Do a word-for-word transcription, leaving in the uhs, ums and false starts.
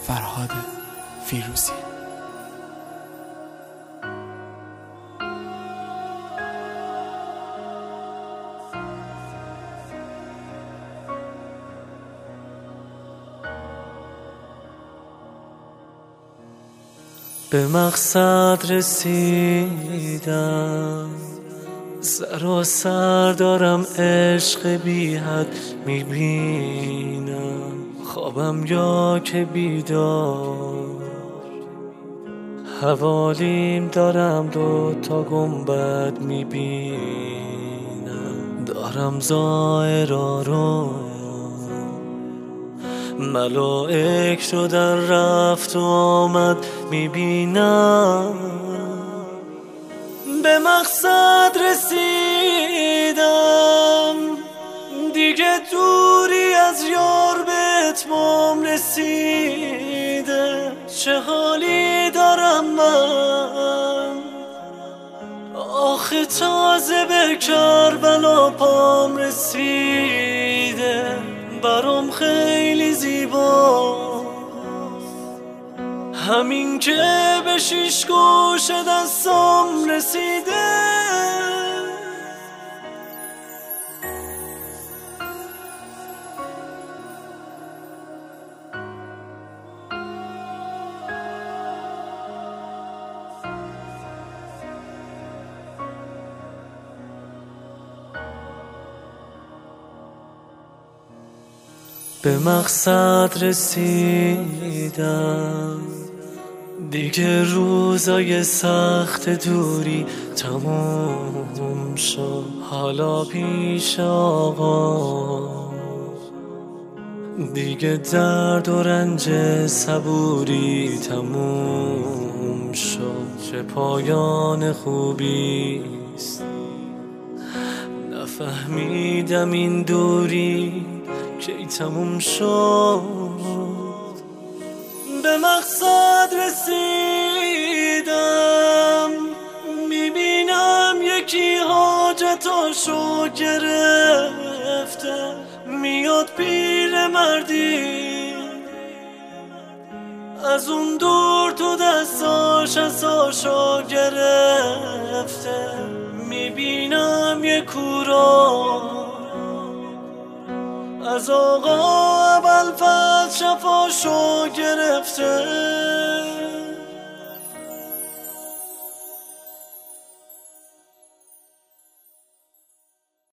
فرهاد فیروزی. به مقصد رسیدم، سر و سر دارم عشق بی حد میبینم، خوابم یا که بیدار، حوالیم دارم دو تا گنبد میبینم، دارم ظاهرا رو ملائک شدن رفت و آمد میبینم. به مقصد رسیدم، دیگه دوری از یار به اتمام رسیده، چه حالی دارم من آخه تازه به کربلا پام رسیده، برام خیلی زیبا همین که به شیش گوش دستام رسیده. به مقصد رسیدم، دیگه روزای سخت دوری تموم شد، حالا پیش آقا دیگه درد و رنج صبوری تموم شد، چه پایان خوبیست نفهمیدم این دوری کی تموم شد. به مقصد رسیدم، میبینم یکی حاجتاشو گرفته، میاد پیر مردی از اون دور تو دستاش عصاشو گرفته، میبینم یه کورا از آقا ابوالفضل شفاشو گرفته.